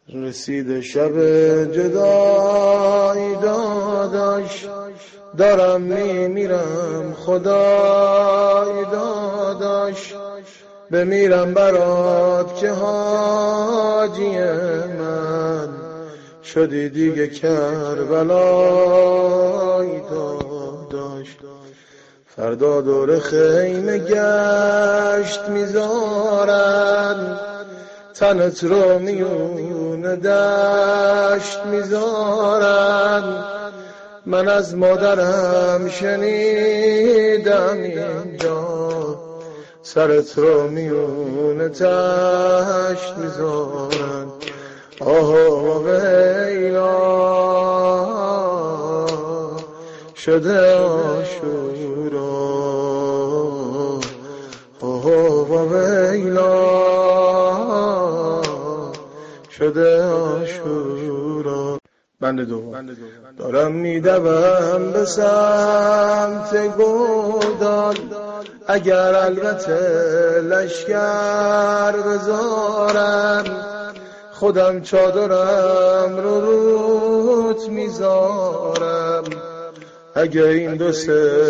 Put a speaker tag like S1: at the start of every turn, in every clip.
S1: رسید شب جدایی داداش، دارم میمیرم خدای داداش، بمیرم برات که حاجی من شدی دیگه کربلای داداش. فردا دور خیمه گشت میذارن، تنت رو میون دشت میذارن. من از مادرم شنیدم اینجا، سرت رو میون تشت میذارن. آها ویلا شده عاشورا، آها ویلا شده عاشورا. بند دوم. دارم میدوم به سمت گودال، اگر البته لشکر بذارن، خودم چادرم رو روت میذارم، اگه این 2-3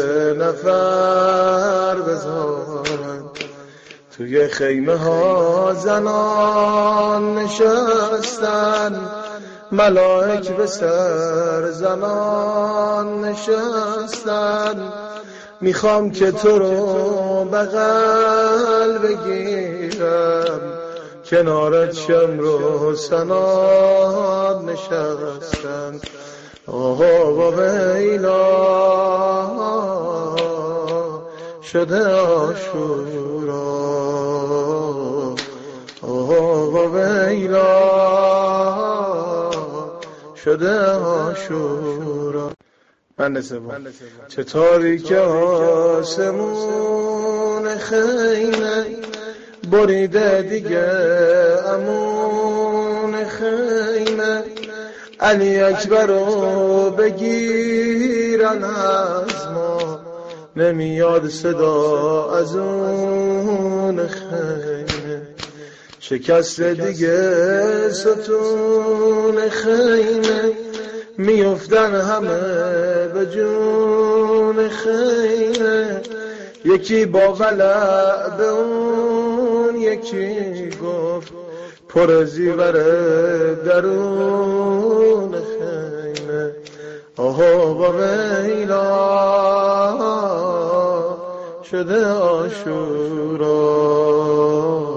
S1: نفر بذارن. توی خیمه ها زنان نشستن، ملائک به سر زنان نشستن. میخوام که تو رو بغل بگیرم، کنارت شمر سنان نشستن. آها و ویلا شده عاشورا، آها و ویلا شده عاشورا. بند سوم. چه تاریک آسمون خیمه، بریده دیگه امون خیمه. علی اکبر رو بگیرن از ما، نمیاد صدا از اون خیمه. شکست دیگه ستون خیمه، میافتن همه به جون خیمه. یکی با ولع به اون یکی گفت، پر زیور درون خیمه. آها و ویلا شده عاشورا.